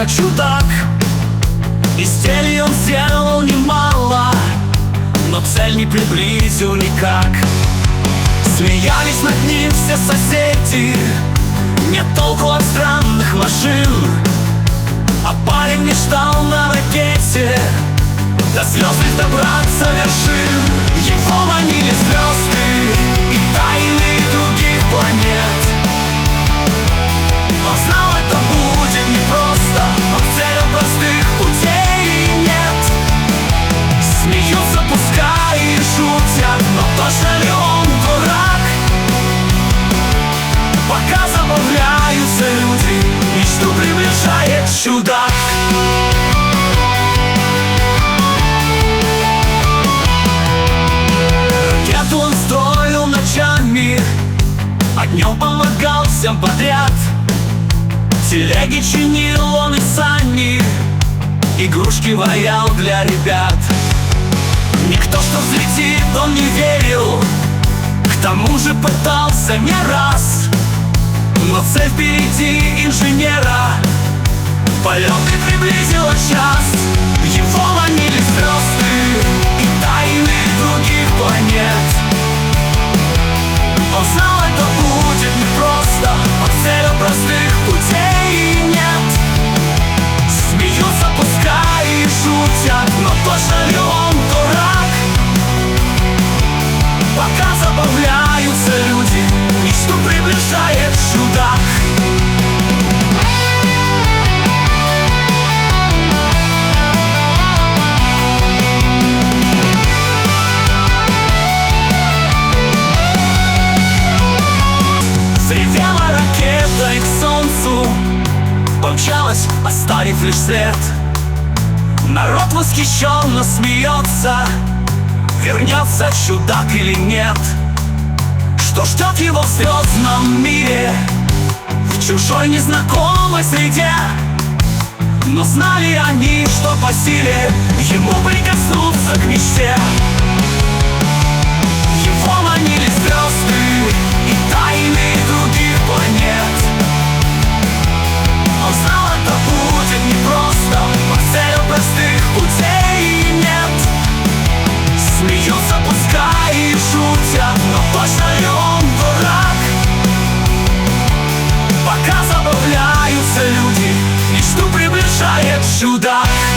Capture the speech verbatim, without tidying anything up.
как чудак. Изделий он сделал немало, но цель не приблизил никак. Смеялись над ним все соседи, нет толку от странных машин. А парень мечтал на ракете до звездных добраться вершин. Его манили звезды и тайны других планет. Он знал, это будет непросто, но к целям простых путей нет. Смеются пускай и шутят, но точно ли он дурак? Пока забавляются люди, мечту приближает чудак. Ракету он строил ночами, а днем помогал всем подряд. Телеги чинил он и сани, игрушки ваял для ребят. Никто, что взлетит, он не верил, к тому же пытался не раз. Но цель впереди инженера, полеты приблизила час. Его манили звезды и тайны других планет. Он знал, это будет непросто, по целям простых путей нет. Смеются пускай и шутят, но точно ли он дурак? Пока забавляются люди, мечту приближает чудак. Взревела ракета и к солнцу помчалась, оставив лишь след. Народ восхищенно смеется, вернется чудак или нет. Что ждет его в звездном мире, в чужой незнакомой среде? Но знали они, что по силе ему прикоснуться к мечте. Его манили звезды и тайны других планет. Он знал, это будет непросто, по целям простых путей нет. Смеются пускай и шутят, но точно ли он дурак? Пока забавляются люди, мечту приближает чудак.